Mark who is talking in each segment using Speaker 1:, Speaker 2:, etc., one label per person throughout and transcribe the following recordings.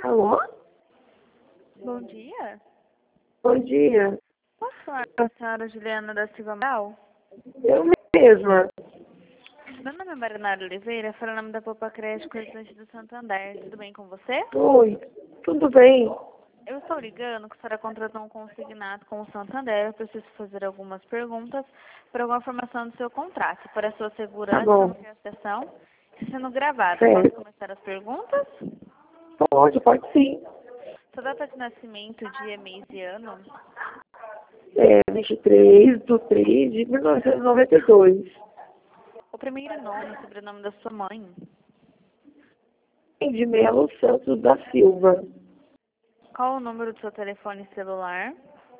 Speaker 1: Alô?
Speaker 2: Bom dia.
Speaker 1: Bom dia.
Speaker 2: Posso falar com a senhora Juliana da Silva Amaral?
Speaker 1: Eu mesma.
Speaker 2: Meu nome é Marinara Oliveira, falo em nome da Poupa Creche Correspondente do Santander. Tudo bem com você?
Speaker 1: Oi, tudo bem?
Speaker 2: Eu estou ligando que a senhora contratou um consignado com o Santander. Eu preciso fazer algumas perguntas para alguma informação do seu contrato. Para a sua
Speaker 1: Tá
Speaker 2: segurança,
Speaker 1: bom.
Speaker 2: a sessão está sendo gravada. Posso
Speaker 1: Certo.
Speaker 2: começar as perguntas?
Speaker 1: Pode sim.
Speaker 2: Sua data de nascimento, dia, mês e ano?
Speaker 1: É 23 de 3 de 1992.
Speaker 2: O primeiro nome e sobrenome da sua mãe?
Speaker 1: De Melo Santos da Silva.
Speaker 2: Qual o número do seu telefone celular?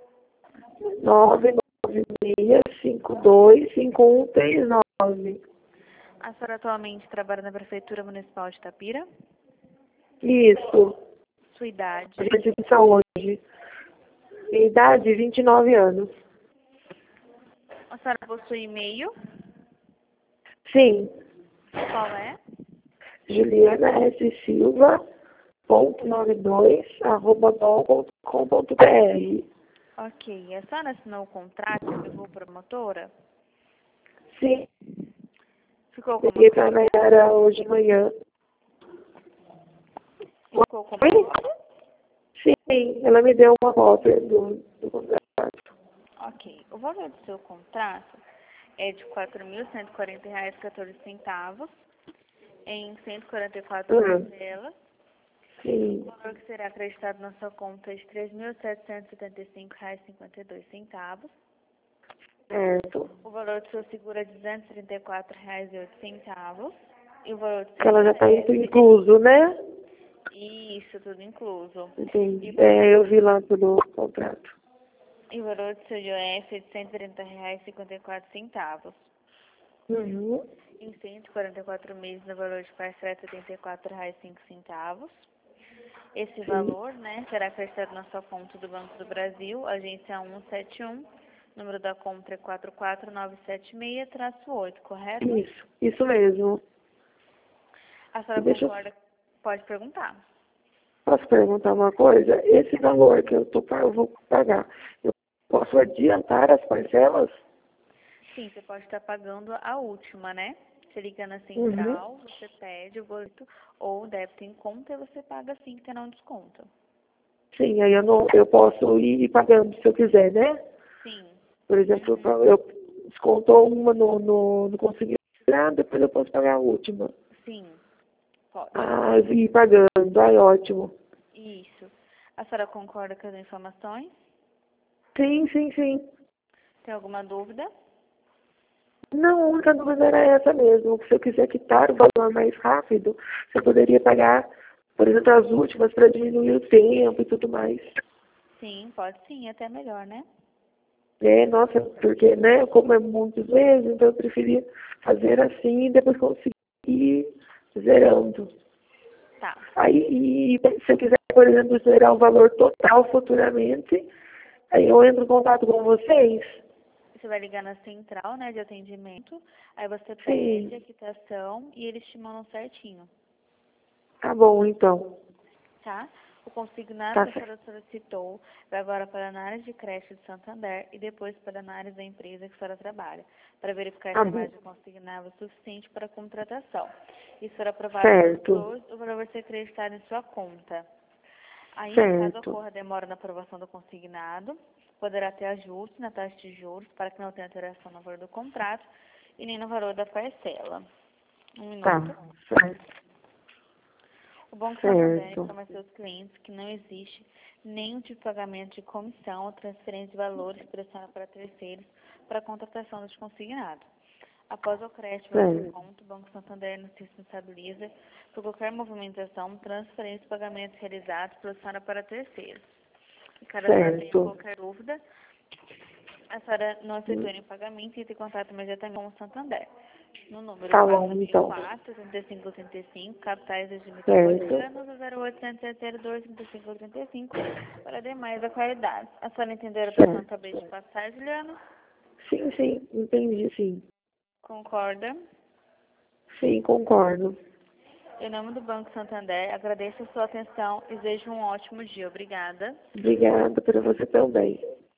Speaker 1: 996525139.
Speaker 2: A senhora atualmente trabalha na Prefeitura Municipal de Itapira?
Speaker 1: Isso.
Speaker 2: Sua idade?
Speaker 1: Agente de saúde. Minha idade, 29 anos.
Speaker 2: A senhora possui e-mail?
Speaker 1: Sim.
Speaker 2: Qual é?
Speaker 1: Juliana S. Silva.92@bol.com.br.
Speaker 2: Ok. A senhora assinou o contrato e levou promotora?
Speaker 1: Sim,
Speaker 2: Ficou como
Speaker 1: peguei para
Speaker 2: cópia?
Speaker 1: Nayara hoje de manhã.
Speaker 2: Ficou como
Speaker 1: Oi?
Speaker 2: cópia?
Speaker 1: Sim, ela me deu uma cópia do contrato.
Speaker 2: Ok. O valor do seu contrato é de R$ 4.140,14 em 144
Speaker 1: Uhum.
Speaker 2: parcelas.
Speaker 1: Sim,
Speaker 2: O valor que será acreditado na sua conta é de R$ 3.775,52.
Speaker 1: certo.
Speaker 2: O valor do seu seguro é R$ 234,08. E o valor do
Speaker 1: Que
Speaker 2: seu
Speaker 1: ela já está
Speaker 2: IOF,
Speaker 1: incluso, né?
Speaker 2: isso, tudo incluso. E
Speaker 1: Entendi.
Speaker 2: o valor,
Speaker 1: Eu vi lá pelo contrato.
Speaker 2: e o valor do seu IOF é de R$ 130,54.
Speaker 1: Uhum.
Speaker 2: Em 144 meses, no valor de parcela de R$ 74,05. Esse
Speaker 1: Sim,
Speaker 2: valor, né, será acrescido na sua conta do Banco do Brasil, agência 171, número da conta é 44976-8, correto?
Speaker 1: isso mesmo.
Speaker 2: A senhora
Speaker 1: Deixa eu,
Speaker 2: concorda? Pode perguntar.
Speaker 1: posso perguntar uma coisa? Esse valor que eu vou pagar, eu posso adiantar as parcelas?
Speaker 2: Sim, você pode estar pagando a última, né? Você liga na
Speaker 1: Uhum.
Speaker 2: central, você pede o boleto ou o débito em conta e você paga assim que terá um desconto.
Speaker 1: Sim, aí eu posso ir pagando se eu quiser, né?
Speaker 2: Sim.
Speaker 1: Por exemplo,
Speaker 2: Uhum.
Speaker 1: eu descontou uma no consegui pagar, depois eu posso pagar a última.
Speaker 2: Sim, pode.
Speaker 1: Ah, eu ir pagando, ai ótimo.
Speaker 2: Isso. A senhora concorda com as informações?
Speaker 1: Sim, sim, sim.
Speaker 2: Tem alguma dúvida?
Speaker 1: Não, a única dúvida era essa mesmo. Se eu quiser quitar o valor mais rápido, você poderia pagar, por exemplo, as últimas para diminuir o tempo e tudo mais.
Speaker 2: Sim, pode sim, até melhor, né?
Speaker 1: É, nossa, porque, né, como é muitos meses, então eu preferia fazer assim e depois conseguir ir zerando.
Speaker 2: Tá.
Speaker 1: Aí, e se eu quiser, por exemplo, zerar o valor total futuramente, aí eu entro em contato com vocês.
Speaker 2: Você vai ligar na central, né, de atendimento, aí você pede a
Speaker 1: Sim,
Speaker 2: quitação e eles te mandam certinho,
Speaker 1: tá bom, então.
Speaker 2: tá? O consignado
Speaker 1: Tá
Speaker 2: que a
Speaker 1: certo.
Speaker 2: senhora solicitou vai agora para a análise de creche de Santander e depois para a análise da empresa que a senhora trabalha, para verificar
Speaker 1: Tá
Speaker 2: se a
Speaker 1: bom.
Speaker 2: margem consignável é suficiente para a contratação. E se for aprovado pelos
Speaker 1: Certo,
Speaker 2: dois, o valor vai ser acreditado em sua conta. Aí, caso
Speaker 1: certo,
Speaker 2: ocorra demora na aprovação do consignado, poderá ter ajuste na taxa de juros para que não tenha alteração no valor do contrato e nem no valor da parcela. Um
Speaker 1: tá,
Speaker 2: minuto.
Speaker 1: certo,
Speaker 2: O Banco Santander
Speaker 1: certo,
Speaker 2: informa a seus clientes que não existe nenhum tipo de pagamento de comissão ou transferência de valores direcionado para terceiros para a contratação dos consignados. Após o crédito na sua
Speaker 1: certo,
Speaker 2: conta, o Banco Santander não se responsabiliza por qualquer movimentação, transferência e pagamentos realizados pela senhora para terceiros. E caso a senhora tenha
Speaker 1: certo.
Speaker 2: qualquer dúvida, a senhora não aceitou nenhum pagamento, entre em contato imediatamente com o Santander. No número
Speaker 1: Tá bom, então.
Speaker 2: 4004-3535, capitais dos
Speaker 1: Certo,
Speaker 2: metropolitanos, 0800-02-3535, para demais a qualidade. A senhora entendeu a operação que
Speaker 1: certo.
Speaker 2: acabei de passar, Juliana?
Speaker 1: Sim, sim, entendi, sim.
Speaker 2: Concorda?
Speaker 1: Sim, concordo.
Speaker 2: Em nome do Banco Santander, agradeço a sua atenção e desejo um ótimo dia. Obrigada.
Speaker 1: Obrigada para você também.